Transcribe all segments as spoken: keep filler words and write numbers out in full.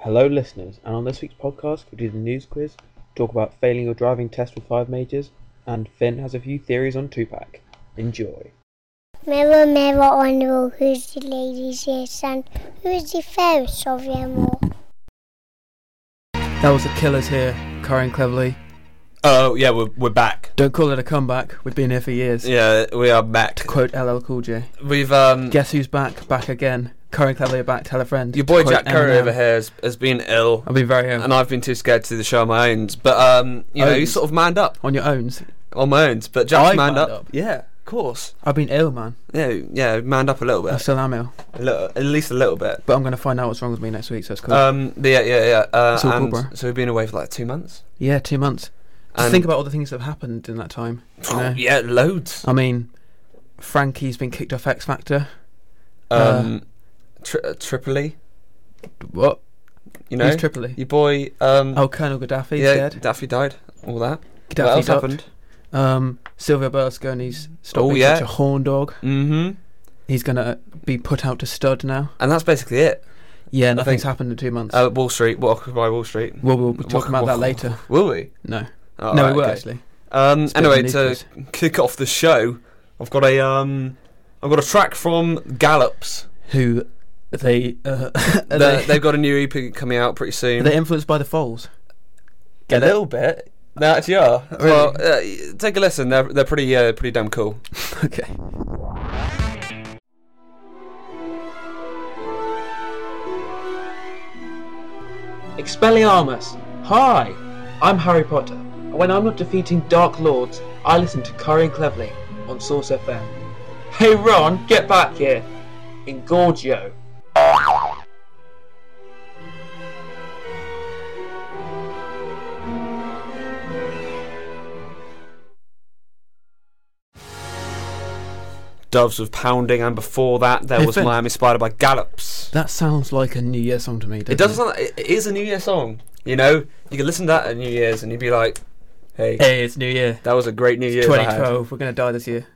Hello listeners, and on this week's podcast we do the news quiz, talk about failing your driving test with five majors, and Finn has a few theories on Tupac. Enjoy. Mirror, mirror on the wall, who's the laziest and who's the fairest of them all? That was the Killers here, Curry and Cleverly. Oh, yeah, we're, we're back. Don't call it a comeback, we've been here for years. Yeah, we are back. To quote L L Cool J. We've, um... Guess who's back? Back again. Curry and Cleverly are back, tell a friend. Your boy To Jack quote Curry Eminem. over here has, has been ill. I've been very ill. And I've been too scared to do the show on my own. But, um, you know, Owns. you sort of manned up. On your owns. On my own. But Jack's I manned manned up. up. Yeah, of course. I've been ill, man. Yeah, yeah, manned up a little I bit. still am ill. A little, at least a little bit. But I'm going to find out what's wrong with me next week, so it's cool. Um, yeah, yeah, yeah. Uh, It's all cool, and bro. so we've been away for like two months. yeah, two months. Just And- think about all the things that have happened in that time. You know? Yeah, loads. I mean, Frankie's been kicked off X Factor. Um, tri- uh, Tripoli, What? you know? Who's Tripoli? Your boy, um... Oh, Colonel Gaddafi's yeah, dead. Daffy died. All that. Gaddafi what else ducked. happened? Um, Silvio Berlusconi's stopped Oh, being yeah. such a horn dog. Mm-hmm. He's going to be put out to stud now. And that's basically it. Yeah, nothing's think- happened in two months. Uh, Wall Street, what Occupy Wall Street. well, we'll be talking about that Wal- later. Will we? No. Oh, no, right, we will okay. actually. Um, It's a bit anyway, of to news. kick off the show, I've got a um, I've got a track from Gallops. Who they uh, are They're- they, They've got a new E P coming out pretty are soon. they influenced by the Foals? a Get it? little bit. They actually are. Really? Well, uh, take a listen. They're they're pretty uh, pretty damn cool. Okay. Expelliarmus! Hi! I'm Harry Potter, and when I'm not defeating Dark Lords, I listen to Curry and Cleverly on Source F M. Hey Ron, get back here! Engorgio. Doves with Pounding, and before that there Hey, was Finn. Miami Spider by Gallops. That sounds like a New Year song to me. Doesn't It does sound like, it it is a New Year song. You know, you can listen to that at New Year's and you'd be like, hey, Hey, it's New Year. that was a great New Year's I twenty had. twelve. We're gonna die this year.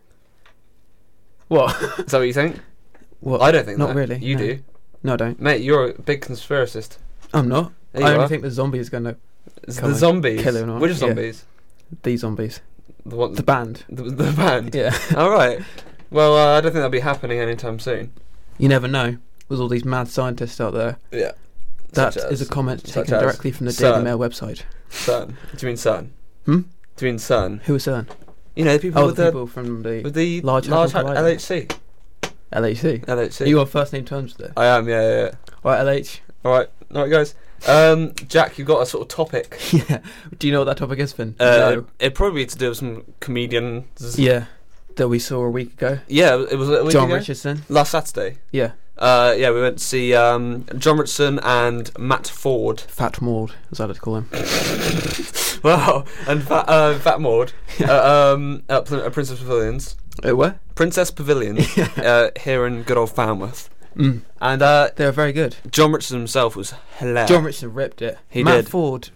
What? Is that what you think? what? I don't think Not that. really. You no. do. No, I don't. Mate, you're a big conspiracist. I'm not. There I you only are. think the zombie is gonna. It's Come the on, zombies. kill him or- Which yeah. zombies? These zombies. The one, The band. the, the band. Yeah. All right. Well, uh, I don't think that'll be happening anytime soon. You never know. With all these mad scientists out there. Yeah. That Such is as- a comment such taken as directly from the Daily CERN. Mail website. CERN. Do you mean CERN? Hmm? Do you mean CERN? Who was CERN? You know, the people Oh, with the the, people from the with the Large large, Hadron Hadron Collider. L H C. L H C. L H C. Are you on first name terms with it? I am. Yeah, yeah. yeah. Right, L H. All right. All right, guys. Um, Jack, you've got a sort of topic. Yeah. Do you know what that topic is, Finn? Uh, no. It'd probably be to do with some comedians. Yeah. That we saw a week ago. Yeah, it was a week John ago? Richardson. Last Saturday. Yeah. Uh, yeah, we went to see um, John Richardson and Matt Ford. Fat Maud, as I like to call him. Wow, and Fat, uh, Fat Maud uh, um, at Pl- at Princess Pavilions. Uh, where? Princess Pavilion uh, here in good old Falmouth. Mm. And uh, They were very good. John Richardson himself was hilarious. John Richardson ripped it. He Matt did. Ford.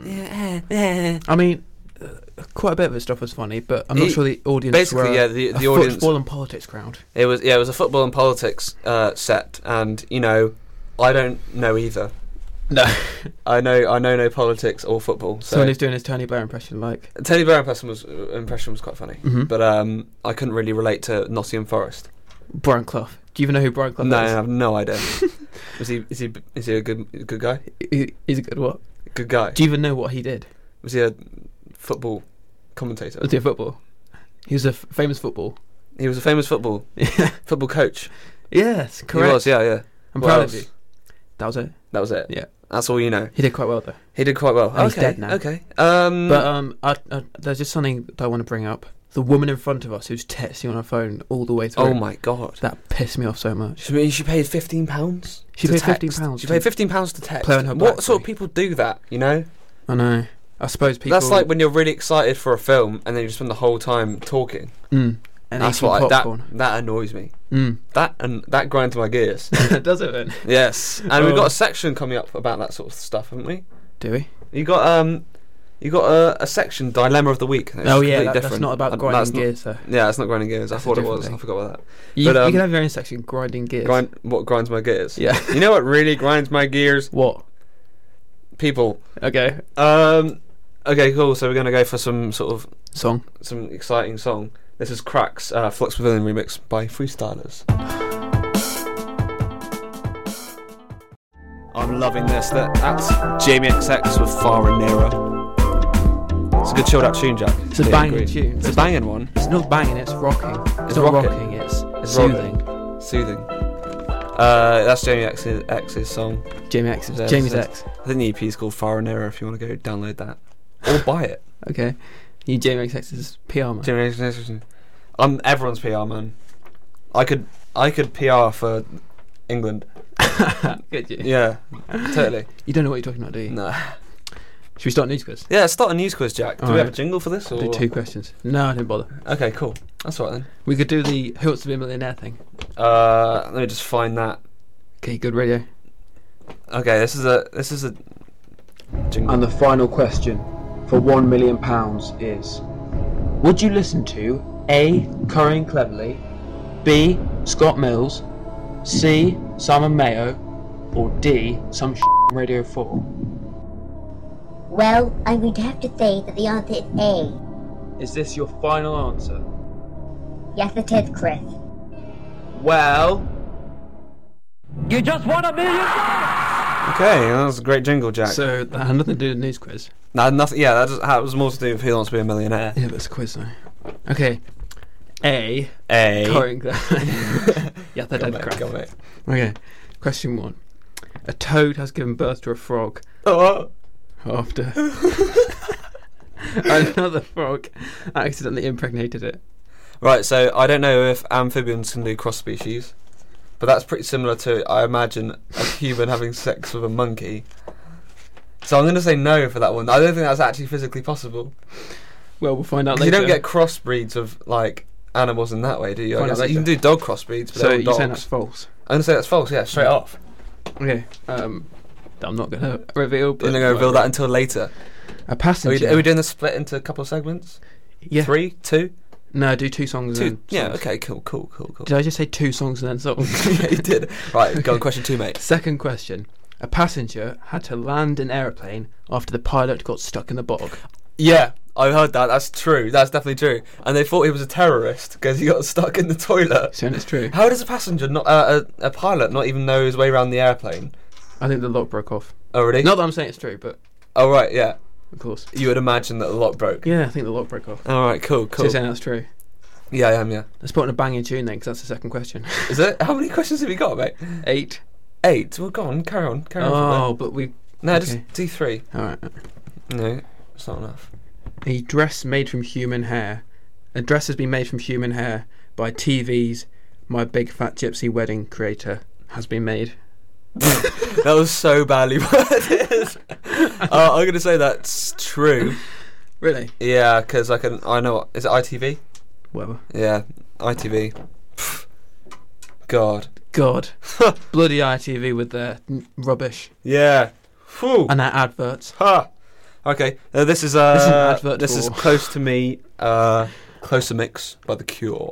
mm, I mean, uh, quite a bit of his stuff was funny, but I'm not He- sure the audience Basically, were yeah, the, a the audience. football and politics crowd. It was yeah, it was a football and politics uh, set, and you know, I don't know either. No. I know I know no politics or football. So So when he's doing his Tony Blair impression, like, Teddy Bear impression was uh, impression was quite funny, Mhm. but um, I couldn't really relate to Nottingham Forest. Brian Clough. Do you even know who Brian Clough No, I is? have no idea. is he is he is he a good good guy? He- He's a good what? Good guy. Do you even know what he did? Was he a football commentator? Was he a football? He was a f- famous football. He was a famous football Yeah. football coach. Yes, correct. He was, yeah, yeah. I'm What proud else? of you. That was it. That was it. Yeah. That's all you know. He did quite well though. He did quite well. And he's okay, dead now. okay. Um, But um, I, I, there's just something that I want to bring up. The woman in front of us who's texting on her phone all the way through. oh my god. That pissed me off so much. She, mean, she paid fifteen pounds. She paid fifteen pounds She to paid fifteen pounds to text. play on her What sort of BlackBerry. people do that? You know, I know. I suppose people. that's like when you're really excited for a film and then you spend the whole time talking. Mm, and That's eating what I, that popcorn. that annoys me. Mm. That and that grinds my gears. Does it then? Yes, and we've Oh. got a section coming up about that sort of stuff, haven't we? Do we? You got um, you got a, a section dilemma of the week. It's Oh yeah, completely that, that's different. not about Uh, grinding that's not- gears, though. Yeah, it's not grinding gears. I That's a thought it different was. thing. I forgot about that. You, But, um, you can have your own section, grinding gears. Grind what grinds my gears? Yeah. You know what really grinds my gears? What? people. Okay. Um, okay, cool. So we're gonna go for some sort of Song. some exciting song. This is Crack's uh, Flux Pavilion remix by Freestylers. I'm loving this. That, that's Jamie X X with Far and Nearer. It's a good chilled out tune, Jack. It's a Yeah, banging agreed. tune. It's a banging one. It's not banging, it's rocking. It's, It's not rocking. rocking, it's, It's soothing. rocking. Soothing. Uh, that's Jamie X's, X's song. Jamie X. There's- Jamie's there's- X. I think the E P is called Far and Nearer if you want to go download that. Or buy it. Okay. You Jamie X X's P R man. Jamie X X. I'm everyone's P R man. I could I could P R for England. Good, you. Yeah, totally. You don't know what you're talking about, do you? No. Should we start news quiz? Yeah, start a news quiz, Jack. Do we Alright. have a jingle for this? Or Do two questions. No, I didn't bother. Okay, cool. That's all right then. We could do the Who Wants to Be a Millionaire thing. Uh, let me just find that. Okay, good radio. Okay, this is a this is a jingle. And the final question for one million pounds is: would you listen to A. Currying Cleverly, B. Scott Mills, C. Simon Mayo, or D. some shit on Radio Four? Well, I'm going to have to say that the answer is A. Is this your final answer? Yes, it is, Chris. Well, Okay, that was a great jingle, Jack. So, that had nothing to do with the news quiz. no, nothing. Yeah, that, just, that was more to do with Who Wants to Be a Millionaire. Yeah, but it's a quiz though. Okay. A. A. Currying Cleverly. Yeah, that Go, did mate, crap. go, mate. Okay. Question one. A toad has given birth to a frog Oh, after another frog accidentally impregnated it. right, so I don't know if amphibians can do cross species, but that's pretty similar to, I imagine, a human having sex with a monkey. So I'm going to say no for that one. I don't think that's actually physically possible. Well, we'll find out 'Cause you later. don't get crossbreeds of like animals in that way, do you? I Find out guess you can later. do dog crossbreeds, but So they're you're all saying dogs. that's false? I'm going to say that's false. Yeah, straight off. Okay. Um, I'm not going to reveal. But I'm not going to reveal that until later. A Are passenger. we, are we doing the split into a couple of segments? yeah. Three, two, No, do two songs. two. And then Yeah. songs. Okay. Cool. Cool. Cool. Cool. Did I just say two songs and then songs? Yeah, you did. Right. Go on. Question two, mate. Second question. A passenger had to land an aeroplane after the pilot got stuck in the bog. Yeah, I heard that. That's true. That's definitely true. And they thought he was a terrorist because he got stuck in the toilet. Saying it's true. How does a passenger, not uh, a, a pilot, not even know his way around the airplane? I think the lock broke off. Oh, really? Not that I'm saying it's true, but Oh, right. Yeah. of course. You would imagine that the lock broke. Yeah, I think the lock broke off. All right. Cool. So Cool. you're saying that's true. Yeah, I am. Yeah. Let's put on a banging tune then, because that's the second question. Is it? How many questions have you got, mate? Eight. Eight. Well, go on. Carry on. Carry on. Oh, from but we. there. No, okay. just do three. All right. No, it's not enough. A dress made from human hair. A dress has been made from human hair by T V's My Big Fat Gypsy Wedding creator has been made. That was so badly worded. uh, I'm gonna say that's true. Really? Yeah, because I can. I know. Is it I T V? Whatever. Yeah, I T V. God. God. Bloody I T V with their n- rubbish Yeah. Whew. and their adverts. Ha. Okay. Uh, this is uh. This is an advert This is for- Close to Me. Uh, Closer Mix by The Cure.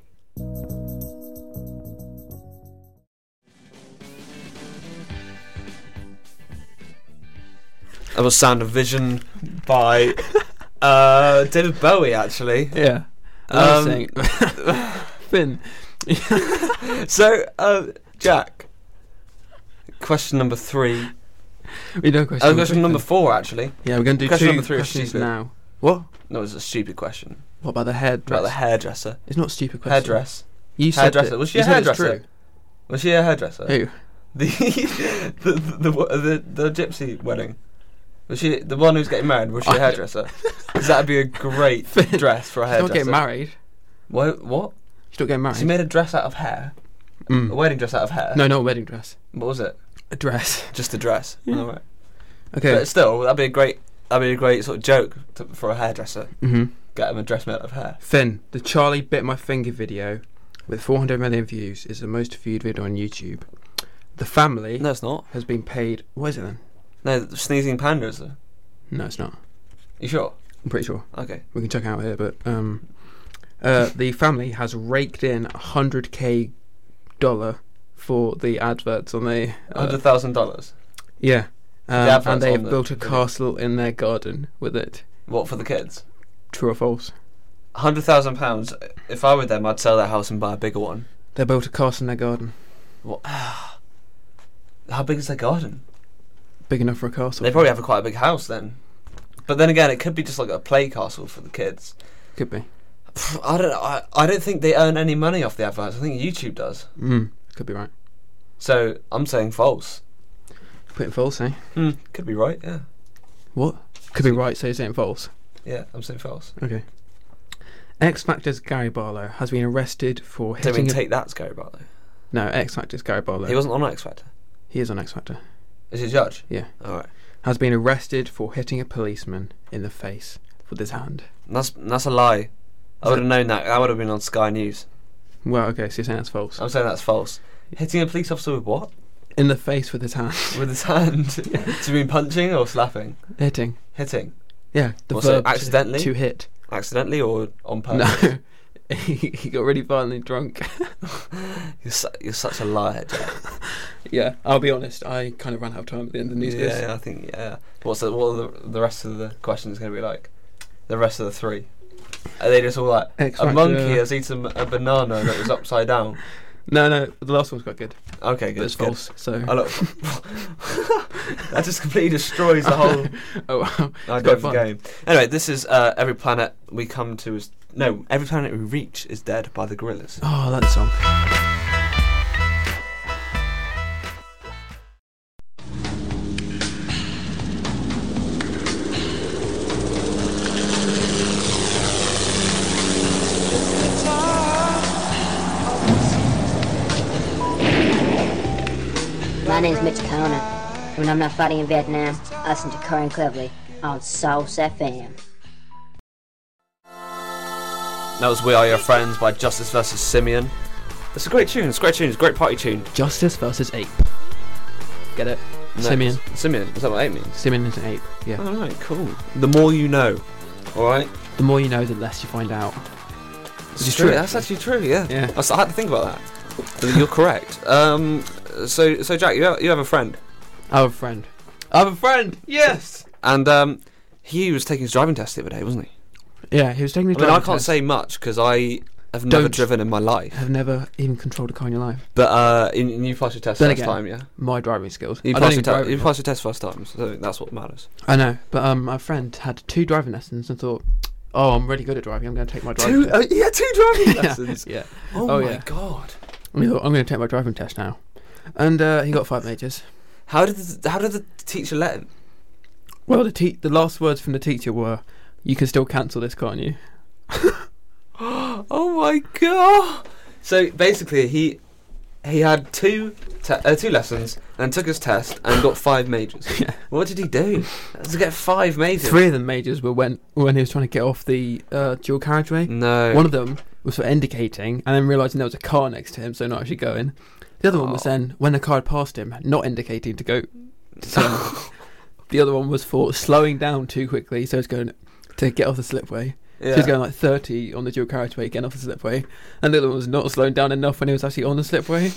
That was Sound of Vision by uh, David Bowie, actually. Yeah. Um, saying. Finn. So, uh, Jack, question number three. We don't question. Uh, question number four, actually. Yeah, we're going to do question two number three is questions stupid. now. What? No, it's a stupid question. What about the hairdresser? About the hairdresser. It's not a stupid question. Hairdress. You said Hairdresser. it. Was she You a said it's hairdresser? true. Was she a hairdresser? Who? The, the, the, the the the gypsy wedding. Was she the one who's getting married? Was she a hairdresser? Because that'd be a great dress for a She's hairdresser. not getting married. What? What? She's not getting married. She made a dress out of hair. Mm. A wedding dress out of hair. No, not a wedding dress. What was it? A dress. Just a dress. Yeah. All right. Okay. But still, that'd be a great. That'd be a great sort of joke to, for a hairdresser. hmm Get him a dress made out of hair. Finn, the Charlie Bit My Finger video with four hundred million views is the most viewed video on YouTube. The family No, it's not. has been paid. What is it then? No, the sneezing panda is it? No, it's not. You sure? I'm pretty sure. Okay. We can check it out here, but um, uh, the family has raked in a hundred k dollar for the adverts on the. Uh, Hundred thousand dollars. yeah, Um, The advert's and they on have the built a video. castle in their garden with it. What, for the kids? True or false? one hundred thousand pounds. If I were them, I'd sell that house and buy a bigger one. They built a castle in their garden. What? How big is their garden? Big enough for a castle. They probably have a quite a big house then. But then again, it could be just like a play castle for the kids. Could be. I don't. I, I don't think they earn any money off the adverts. I think YouTube does. Mm, could be right. So I'm saying false. Putting false, eh? Hmm. Could be right. Yeah. What? Could be right, so you're saying false. Yeah. I'm saying false. Okay. X Factor's Gary Barlow has been arrested for Don't hitting. mean a- take that, Gary Barlow. No, X Factor's Gary Barlow. He wasn't on X Factor. He is on X Factor. Is he a judge? Yeah. All right. Has been arrested for hitting a policeman in the face with his hand. That's that's a lie. I would have known that. That would have been on Sky News. Well, okay, so you're saying that's false. I'm saying that's false. Hitting a police officer with what? In the face with his hand. With his hand. Do you mean punching or slapping? Hitting. Hitting. Yeah, the What's it, verb to- accidentally? to hit. Accidentally or on purpose? No. he he got really violently drunk. You're, su- you're such a liar, Jack. Yeah, I'll be honest, I kind of ran out of time at the end of the news. Yeah, quiz. yeah, I think, yeah. What's the, what are the, the rest of the questions going to be like? The rest of the three? Are they just all like, X a Factor- monkey has eaten a banana that was upside down? No, no, the last one's quite good. Okay, But good. it's good. false, so... I look, that just completely destroys the whole Oh, wow. idea of the fun. game. Anyway, this is uh, Every Planet We Come To Is... No, Every Planet We Reach Is Dead by the Gorillaz. Oh, I like the song. My name's Mitch Kona. When I'm not fighting in Vietnam, I listen to Curran Cleverly on Sauce F M. That was We Are Your Friends by Justice versus Simeon. It's a great tune, it's a great tune, it's a great party tune. Justice versus ape. Get it? No, Simeon. Simeon, is that what ape means? Simeon is an ape, yeah. Alright, cool. The more you know. Alright? The more you know, the less you find out. This is true, That's actually true, yeah. Yeah. I s- I had to think about that. But you're correct. Um, so, so Jack, you have, you have a friend. I have a friend. I have a friend! Yes! And um, he was taking his driving test the other day, wasn't he? Yeah, he was taking his I mean, I driving can't test. say much because I have never Don't. driven in my life. Have never even controlled a car in your life. But uh, in, in you passed your test Then first again, time, yeah? My driving skills. You I don't passed, your even te- drive you it. passed your test first time, so that's what matters. I know, but um, my friend had two driving lessons and thought, oh, I'm really good at driving, I'm going to take my driving Two, test. uh, yeah, two driving Yeah, lessons. yeah. Oh, Oh, my yeah. god. And he thought, I'm going to take my driving test now. And uh, he got five majors. How did the, how did the teacher let him? Well, the te- the last words from the teacher were, you can still cancel this, can't you? Oh my god! So basically, he he had two te- uh, two lessons and took his test and got five majors. Yeah. What did he do to get five majors? Three of the majors were when when he was trying to get off the uh, dual carriageway. No. One of them was for indicating and then realising there was a car next to him, so not actually going. The other one was Oh. then, when the car had passed him, not indicating to go. So the other one was for slowing down too quickly, so it's going to get off the slipway. Yeah. So he was going like thirty on the dual carriageway, getting off the slipway. And the other one was not slowing down enough when he was actually on the slipway.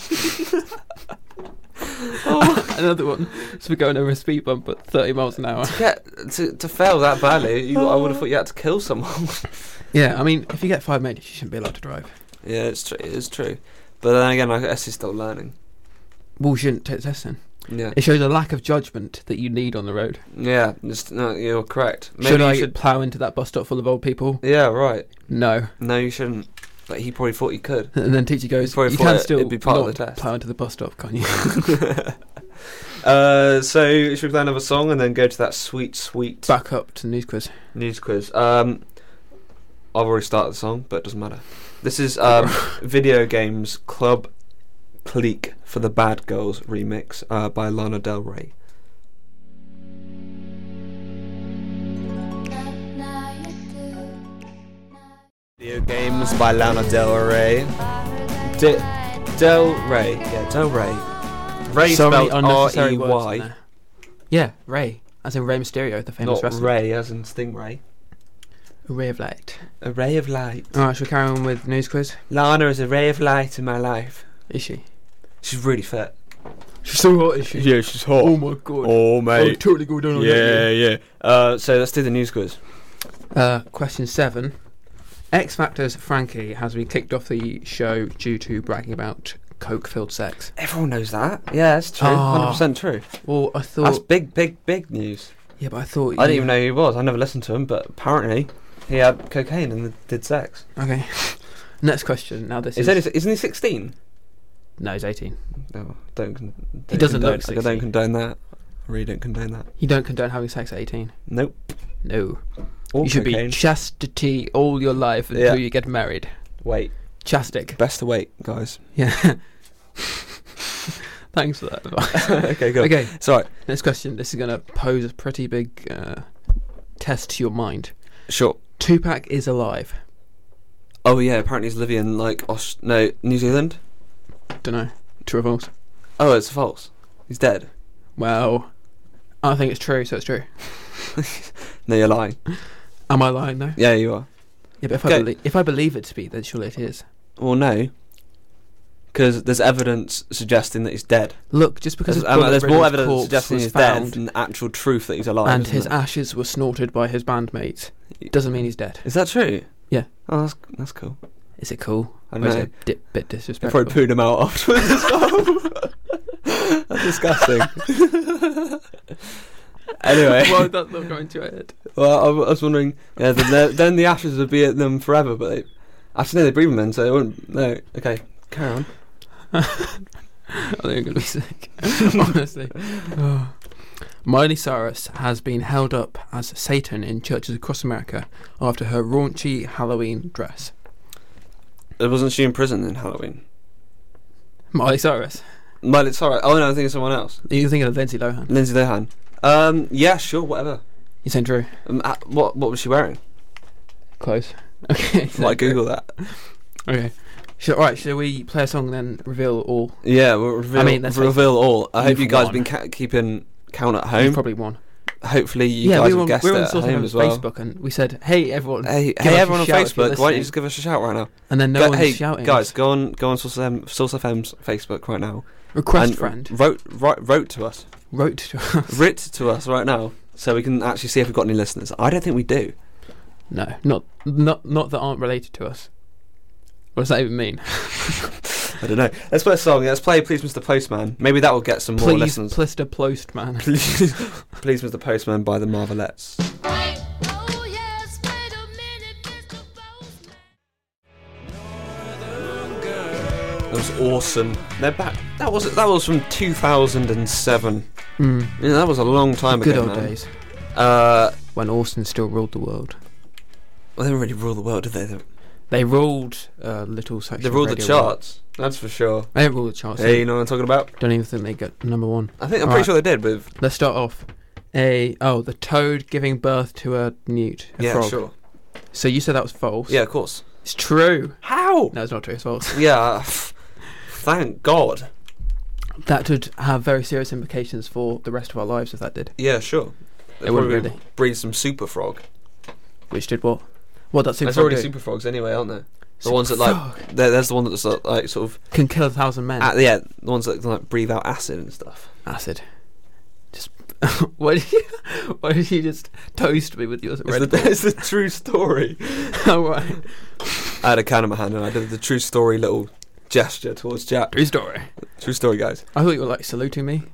Oh. Another one was for going over a speed bump at thirty miles an hour. To get to, to fail that badly, you, I would have thought you had to kill someone. Yeah, I mean, if you get five majors, you shouldn't be allowed to drive. Yeah, it's true. It's true. But then again, I guess he's still learning. Well, you shouldn't take the test then. Yeah. It shows a lack of judgment that you need on the road. Yeah. Just, no, you're correct. Maybe should you I should. plough into that bus stop full of old people? Yeah. Right. No. No, you shouldn't. But he probably thought you could. And then teacher goes, probably you thought can it- still it'd be part of not the test." plough into the bus stop, can't you? Uh, so should we play another song and then go to that sweet, sweet Back up to the news quiz. news quiz? Um, I've already started the song, but it doesn't matter. This is um, Video Games Club Clique for the Bad Girls remix uh, by Lana Del Rey. Video Games by Lana Del Rey. De- Del Rey, yeah, Del Rey. Ray So many spelled R unnecessary E words in Y, there. Yeah, Ray. As in Rey Mysterio, the famous not wrestler. Ray as in Stingray. A ray of light. A ray of light. Alright, shall we carry on with news quiz? Lana is a ray of light in my life. Is she? She's really fit. She's so hot, is she? Yeah, she's hot. Oh my god. Oh, I'll mate. totally go down on Yeah, that. yeah. Uh, so let's do the news quiz. Uh, question seven. X Factor's Frankie has been kicked off the show due to bragging about coke-filled sex. Everyone knows that. Yeah, that's true. Oh. one hundred percent true. Well, I thought... That's big, big, big news. Yeah, but I thought... I didn't you- even know who he was. I never listened to him, but apparently he had cocaine and did sex. Okay. Next question. Now this Is is... only, isn't he sixteen? No, he's eighteen. No, don't. con- don't He doesn't condone, look I sixteen. don't condone that. I really don't condone that. You don't condone having sex at eighteen? Nope. No. Or you should cocaine. be chastity all your life until Yeah. you get married. Wait. Chastic. Best to wait, guys. Yeah. Thanks for that advice. Okay, good. Okay, Sorry. next question. This is going to pose a pretty big uh, test to your mind. Sure. Tupac is alive. Oh yeah, apparently he's living in like Aus- no New Zealand. Don't know. True or false? Oh, it's false. He's dead. Well, I think it's true, so it's true. No, you're lying. Am I lying though? Yeah, you are. Yeah, but if Okay. I belie- if I believe it to be, then surely it is. Well, no, because there's evidence suggesting that he's dead. Look, just because There's, his um, there's more bullet-riddled evidence corpse suggesting was he's dead found than the actual truth that he's alive. and isn't his it? ashes were snorted by his bandmates, doesn't mean he's dead. Is that true? Yeah. Oh, that's that's cool. Is it cool? I Or don't is know. it a di- bit They disrespectful? probably pooed him out afterwards as well. That's disgusting. Anyway, Why would that not go into your head? well, I, w- I was wondering. Yeah, then, the- then the ashes would be at them forever, but they, actually, no, they breathe them in, so they wouldn't. No, okay, carry on. I think I'm gonna be sick. Honestly. Oh. Miley Cyrus has been held up as Satan in churches across America after her raunchy Halloween dress. Wasn't she in prison in Halloween? Miley Cyrus. Miley, sorry. Oh no, I'm thinking of someone else. You're thinking of Lindsay Lohan. Lindsay Lohan. Um, yeah, sure, whatever. You saying true? Um, uh, what what was she wearing? Close. Okay. Well, I Google that. Okay. Shall, alright, shall we play a song and then reveal all? Yeah, we'll reveal, I mean, let's face reveal all. I hope you've you guys won. been ca- keeping count at You've home. probably won. Hopefully, you yeah, guys we have were on, guessed we were it on at Source home F M's as well. Facebook and we said, hey everyone, Hey, give hey us a everyone on shout if you're Facebook, why don't you listening. just give us a shout right now? and then no Go- one's hey, shouting. guys, go on, go on Source F M, Source F M's Facebook right now. Request and friend. Wrote, wrote, wrote to us. Wrote to us. Writ to us right now, so we can actually see if we've got any listeners. I don't think we do. No, not not not that aren't related to us. What does that even mean? I don't know. Let's play a song. Let's play "Please, Mister Postman." Maybe that will get some more Please, listeners. Plister Postman. Please, Please, Mister Postman by the Marvelettes. Oh yes, wait a minute, Mister Postman. That was awesome. They're back. That was that was from two thousand seven. Mm. Yeah, that was a long time Good ago. old man. days Uh, when Austin still ruled the world. well, they didn't really rule the world, did they? They, They ruled uh, little section. they of ruled the radio charts. That's for sure. world. They didn't rule the charts. Hey, you know what I'm talking about? Don't even think they got number one. I think I'm All pretty right. sure they did. With Let's start off. A oh, the toad giving birth to a newt, a yeah, frog. sure. So you said that was false. Yeah, of course. it's true. How? No, it's not true. It's false. Yeah. Thank God. That would have very serious implications for the rest of our lives if that did. Yeah, sure. They It wouldn't probably really. breed some super frog. Which did what? What that super There's frog already do? super frogs anyway, aren't there? The Super ones that like, frog there- there's the one that's uh, like sort of, can kill a thousand men. uh, yeah, the ones that like breathe out acid and stuff. Acid. Just why did you why did you just toast me with your It's red the, Bull? it's the true story. Oh, right. I had a can in my hand and I did the true story little gesture towards Jack. True story. True story, guys. I thought you were like saluting me.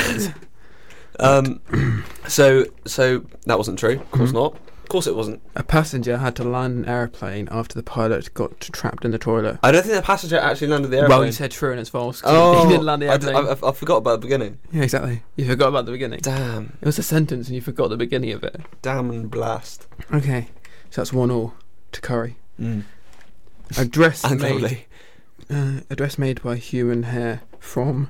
um, so so that wasn't true. Of course Mhm. not. Of course it wasn't. A passenger had to land an airplane after the pilot got trapped in the toilet. I don't think the passenger actually landed the airplane. Well, you said true and it's false. 'cause Oh, he didn't land the I, d- airplane. I, I, I forgot about the beginning. Yeah, exactly. You forgot about the beginning. Damn, It was a sentence and you forgot the beginning of it. damn and blast. Okay, so that's one all to Curry. Mm. A dress And made, lovely. uh, a dress made by human hair from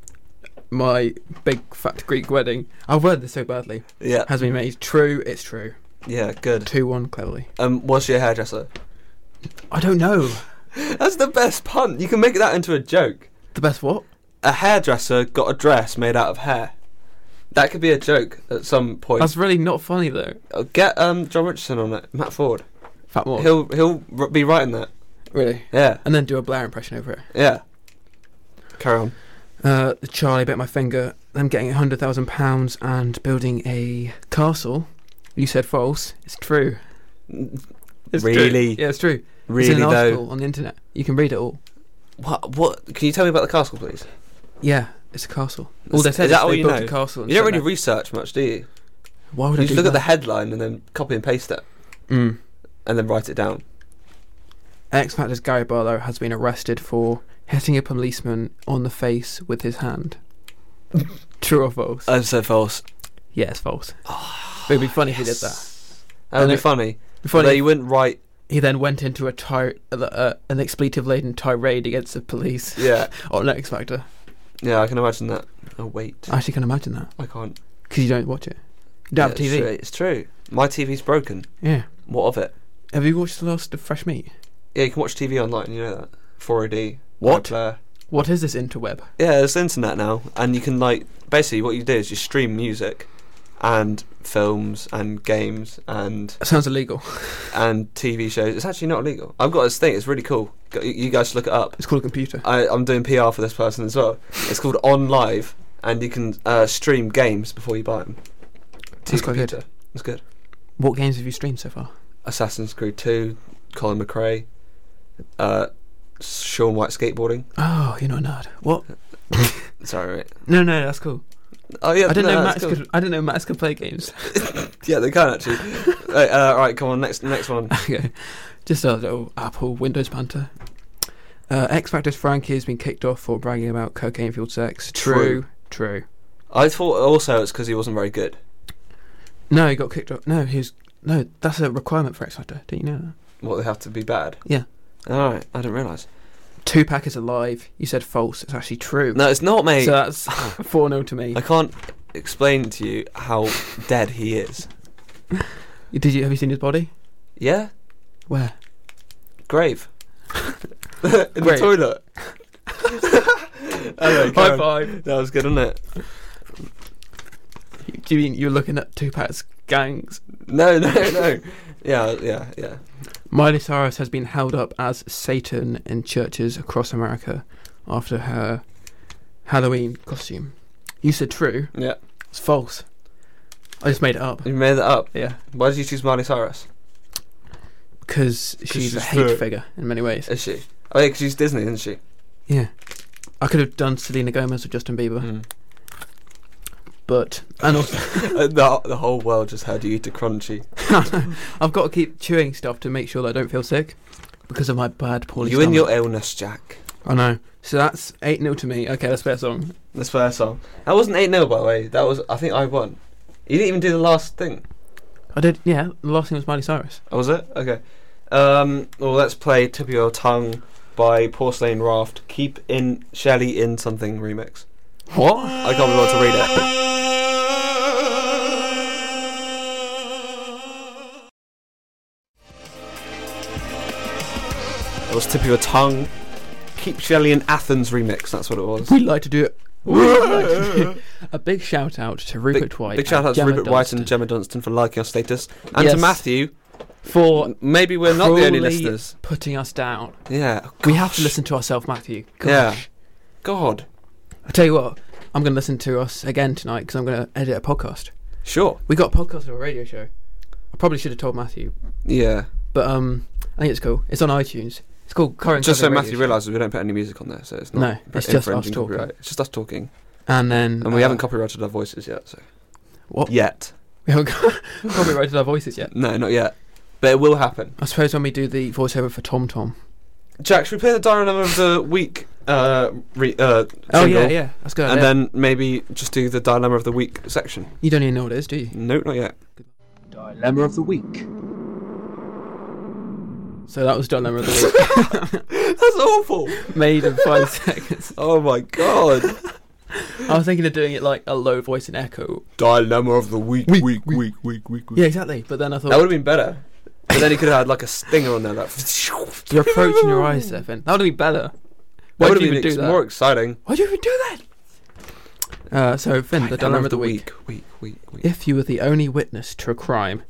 my big fat Greek wedding. I worded this so badly. Yeah, Has been made. True, it's true. yeah, good. Two one cleverly. Um, was she a hairdresser? I don't know. That's the best pun. You can make that into a joke. The best what? A hairdresser got a dress made out of hair. That could be a joke at some point. That's really not funny though. Uh, Get um John Richardson on it. Matt Ford. Fat what? He'll he'll r- be writing that. Really? Yeah, And then do a Blair impression over it. yeah. Carry on. Uh, the Charlie Bit My Finger, them getting one hundred thousand pounds and building a castle. You said false. It's true. It's Really? True. Yeah, it's true. Really, it's in an though? article on the internet. You can read it all. What? What? Can you tell me about the castle, please? Yeah, it's a castle. All they Is said that is all they you built know? a castle. and You don't said really that. research much, do you? Why would You I just do look that? at the headline and then copy and paste it, Mm. and then write it down. X Factor's Gary Barlow has been arrested for hitting a policeman on the face with his hand. True or false? I've said false. yeah, it's false. It would be funny if he did that. That would I be know- funny. Be funny Although if you wouldn't write. he then went into a tir- uh, uh, an expletive-laden tirade against the police Yeah, on X Factor. yeah, I can imagine that. Oh wait, I actually can imagine that I can't. because you don't watch it. You don't have Yeah, T V. It's true. It's true. My T V's broken. Yeah. What of it? Have you watched the last of Fresh Meat? Yeah, you can watch T V online. You know that. four D. What? iPlayer. What is this interweb? Yeah, there's the internet now, and you can like basically what you do is you stream music, and films and games and That sounds illegal. and T V shows. It's actually not illegal. I've got this thing. It's really cool. Go- You guys should look it up. It's called a computer. I, I'm doing P R for this person as well. It's called On Live, and you can uh, stream games before you buy them. That's quite good. Computer. It's good. What games have you streamed so far? Assassin's Creed two, Colin McRae, uh, Sean White skateboarding. Oh, you're not a nerd. What? Sorry, mate. No, no, that's cool. Oh yeah, I didn't no, know that's Max cool. could. I didn't know Max could play games. Yeah, they can actually. right, uh, right, come on, next next one. Okay, just a little Apple Windows banter. Uh, X Factor's Frankie has been kicked off for bragging about cocaine-fueled sex. True, true. I thought also it's because he wasn't very good. No, he got kicked off. No, he was. No, that's a requirement for X Factor. Didn't you know that? What, they have to be bad? Yeah. All right, I didn't realise. Tupac is alive. You said false. It's actually true. No, it's not, mate. So that's four nil to me. I can't explain to you how dead he is. Did you have you seen his body? Yeah, Where? grave. In Grave. the toilet. Anyway, High carry on. five. That was good, wasn't it? Do you mean you're looking at Tupac's gangs? No, no, no. Yeah, yeah, yeah. Miley Cyrus has been held up as Satan in churches across America after her Halloween costume. You said true. Yeah. It's false. I just made it up. You made that up. Yeah. Why did you choose Miley Cyrus? Because she's, a she's hate fur- figure in many ways. Is she? Oh yeah, because she's Disney, isn't she? Yeah. I could have done Selena Gomez or Justin Bieber. Mm. But, and also, the, the whole world just heard you eat a crunchy. I've got to keep chewing stuff to make sure that I don't feel sick because of my bad poorly You and stomach. your illness, Jack. I know. So that's eight nil to me. Okay, let's play a song. This first song. That wasn't eight nil, by the way. That was, I think I won. You didn't even do the last thing. I did, yeah, the last thing was Miley Cyrus. Oh, was it? Okay. Um, well, let's play Tip of Your Tongue by Porcelain Raft. Keep in Shelley in something remix. What? I can't be able to read it. It was Tip of Your Tongue. Keep Shelley in Athens remix. That's what it was. We'd like to do it. We'd like to do a big shout out to Rupert Big, White. big shout and out to Gemma Rupert White Dunstan and Gemma Dunstan for liking our status, and Yes. to Matthew. for Maybe we're not the only cruelly listeners. putting us down. Yeah. We have to Gosh. listen to ourselves, Matthew. Gosh. Yeah. God. I tell you what, I'm going to listen to us again tonight because I'm going to edit a podcast. Sure. We got a podcast of a radio show. I probably should have told Matthew, Yeah. but um, I think it's cool. It's on iTunes. It's called Current Just so Clever Matthew Radio Show. realises we don't put any music on there, so it's not. No, it's just us infringing talking. copyright. It's just us talking, And then and we uh, haven't copyrighted our voices yet. So What? yet? We haven't copyrighted our voices yet. No, not yet. But it will happen. I suppose when we do the voiceover for Tom Tom. Jack, should we play the diary number of the week? Uh, re, uh, Oh jingle? yeah, yeah. Let's go. And there. then maybe just do the dilemma of the week section. You don't even know what it is, do you? No, not yet. Dilemma of the week. So that was Dilemma of the That's awful. Week. Made in five seconds. Oh my god. I was thinking of doing it like a low voice and echo. Dilemma of the week. Week, Week. Week. Week. Week. week. Yeah, exactly. But then I thought That would have been better. But then he could have had like a stinger on there. Like, you're approaching your eyes, there, Finn. That would have been better. that Why would did have you been even ex- do that? more exciting. Why'd you even do that? Uh, so Finn, the dilemma of the week. Week. Week. Week. Week. If you were the only witness to a crime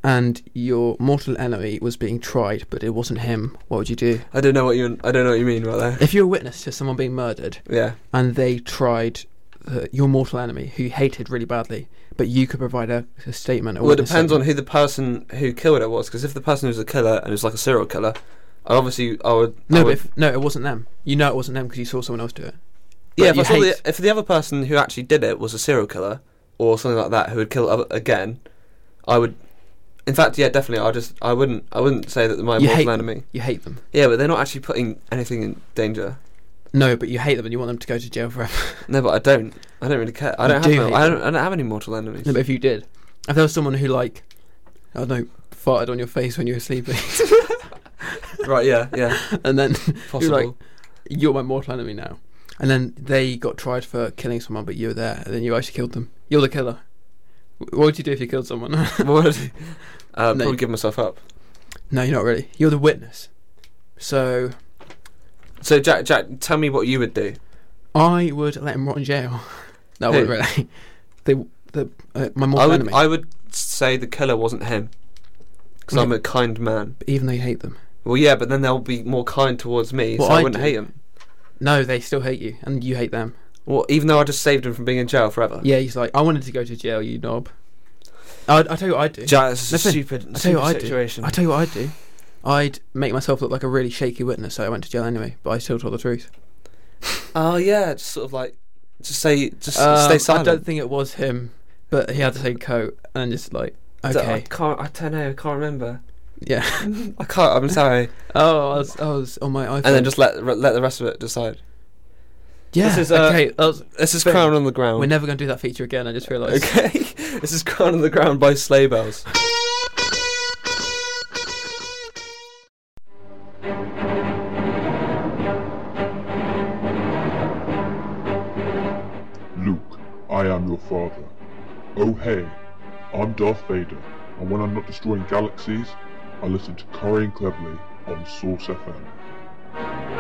and your mortal enemy was being tried, but it wasn't him, what would you do? I don't know what you I don't know what you mean right there. If you're a witness to someone being murdered, Yeah. and they tried uh, your mortal enemy, who you hated really badly, but you could provide a, a statement. A Well, it witness depends on statement. who the person who killed it was. Because if the person who's a killer and is like a serial killer, I obviously I would. No, I but would, if, no, it wasn't them. You know it wasn't them because you saw someone else do it. yeah. If, you I saw the, hate- if the other person who actually did it was a serial killer or something like that who would kill other, again, I would. In fact, yeah, definitely. I just I wouldn't I wouldn't say that my You mortal hate enemy. them. You hate them. Yeah, but they're not actually putting anything in danger. No, but you hate them and you want them to go to jail forever. No, but I don't. I don't really care. I You don't do have. No, hate I them. don't. I don't have any mortal enemies. No, but if you did, if there was someone who like, I don't know, farted on your face when you were sleeping, Right? Yeah. Yeah. and then Possible. you're like, you're my mortal enemy now, and then they got tried for killing someone, but you were there, and then you actually killed them. You're the killer. What would you do if you killed someone? What would I do? Uh, No, probably you- give myself up. No, you're not really. You're the witness. So So Jack, Jack, tell me what you would do. I would let him rot in jail. No, I Who? wouldn't really. They, the, uh, my I mortal would. enemy. I would say the killer wasn't him. Because I'm Yeah. a kind man. Even though you hate them. Well, yeah, but then they'll be more kind towards me, Well, so I, I wouldn't do. hate him. No, they still hate you, and you hate them. Well, even though I just saved him from being in jail forever. Yeah, he's like, I wanted to go to jail, you knob. I'd, I'll tell you what I'd do. Jack, this is a Listen, stupid, I'll tell you stupid what I'd do. situation. I'll tell you what I'd do. I'd make myself look like a really shaky witness, so I went to jail anyway, but I still told the truth. Oh yeah, just sort of like, just say, just Um, stay I silent. don't think it was him, but he had the same coat, and just like, I okay, can't. I don't know. I can't remember. yeah. I can't. I'm sorry. Oh, I was, I was on my iPhone. And then just let let the rest of it decide. yeah. this is, uh, okay, that was, This is But Crown on the Ground. we're never gonna do that feature again. I just realised. Okay. This is Crown on the Ground by Sleigh Bells. Luke, I am your father. Oh hey, I'm Darth Vader, and when I'm not destroying galaxies, I listen to Curry and Cleverly on Source F M.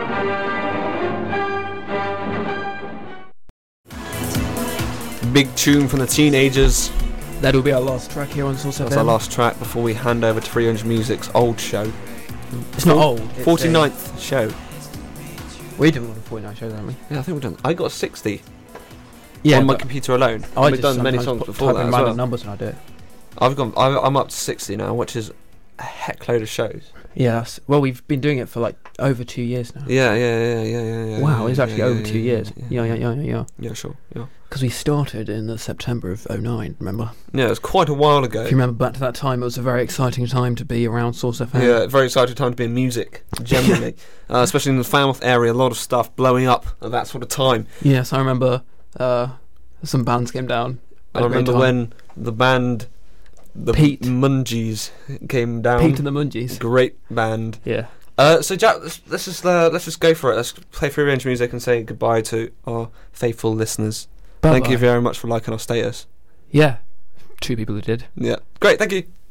Big tune from the Teenagers. That'll be our last track here on Source That's F M. our last track before we hand over to Free Range Music's old show. It's not old. it's a- forty-ninth show. We're doing more than forty-nine shows, aren't we? Yeah, I think we've done. I got sixty Yeah, on my but computer alone. I We've just done many sometimes songs put- before type that in as random well. numbers when I do it. I've gone. I'm I'm up to sixty now, which is a heck load of shows. Yeah, that's, well, we've been doing it for like over two years now. Yeah, yeah, yeah, yeah, yeah. yeah Wow, yeah, it's actually yeah, over yeah, two yeah, years. Yeah, Yeah, yeah, yeah, yeah, yeah. yeah, sure. Yeah. Because we started in the September of oh nine, remember? Yeah, it was quite a while ago. If you remember back to that time, it was a very exciting time to be around Source F M. Yeah, very exciting time to be in music, generally. uh, especially in the Falmouth area, a lot of stuff blowing up at that sort of time. Yes, I remember uh, some bands came down. I at a great remember time. when the band, the Pete. Mungies, came down. Pete and the Mungies. Great band. Yeah. Uh, so Jack, let's, let's just uh, let's just go for it. Let's play Free Range Music and say goodbye to our faithful listeners. Thank you Bye-bye. very much for liking our status. Yeah. Two people who did. Yeah, great. Thank you.